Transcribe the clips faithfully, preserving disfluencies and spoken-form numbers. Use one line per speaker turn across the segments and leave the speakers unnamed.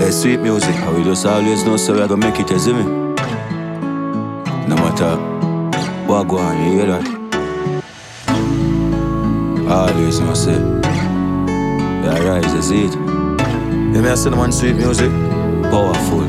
best sweet music. And we just always know so we are gonna make it, you see me? No matter what go on, you hear that? Always know say yeah, right, you see it? You may say the man sweet music, powerful.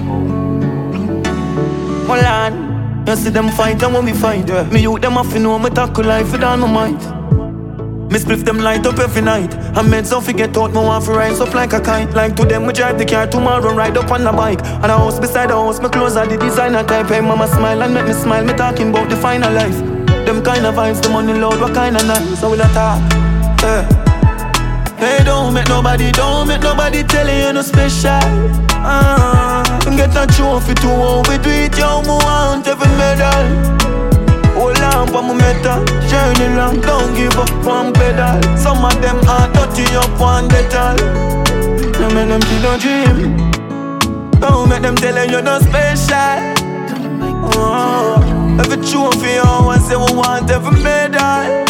Hold on. You see them fight and when we fight, yeah. Me youth them off, you know me tackle life with all my might. Me spliff them light up every night. I meds don't forget out, me want to rise up like a kite. Like to them, me drive the car tomorrow, ride up on the bike. And a house beside the house, me clothes are the designer type. Hey mama smile and make me smile, me talking about the final life. Them kind of vibes, the money load, what kind of nice. So we'll talk, yeah. Hey, don't make nobody, don't make nobody tell you you're no special. Ah, get a trophy to how we do it, yo, me want every medal. Hold on for my metal, journey long, don't give up one pedal. Some of them are dirty up one detal. Don't make them kill your dream. Don't make them tell you you're no special. Oh, every trophy you want, say we want every medal.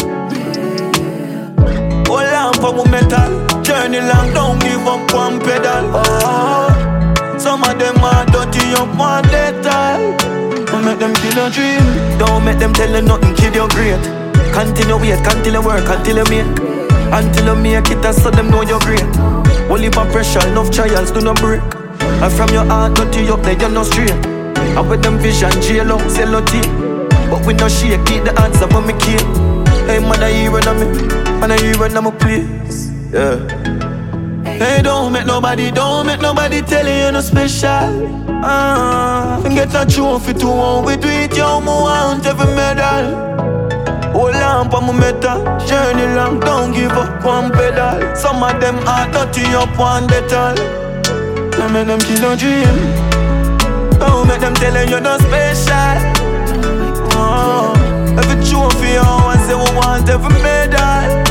Hold on for my metal, journey long, don't give up one pedal. Oh, some of them are dirty up one detal. Don't make them kill your dream. Don't make them tell you nothing, kill your great. Continue wait, continue work, until you make. Until you make it, so them know you're great. Only for pressure, enough trials, do not break. And from your heart, dirty up, they you're not straight. And with them vision, J-Lo, sell no tea. But we no shake, keep the answer for me key. Hey man, I hear on me, man, I hear on my place. Yeah. Hey, don't make nobody, don't make nobody tell you you're no special. Ah, get a trophy to how we do it, yo, me want every medal. Hold on for my metal, journey long, don't give up one pedal. Some of them are dirty up one detal. Don't make them kill your dream. Don't make them tell you you're no special. Oh, every trophy you want, say we want every medal.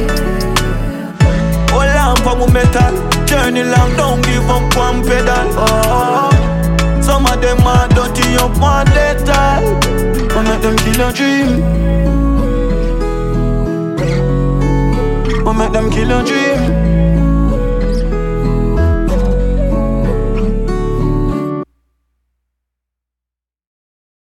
Hold on for my metal, journey long, don't give up one pedal. Oh, some of them are dirty up one detal. Don't make them kill your dream. Don't make them kill your dream.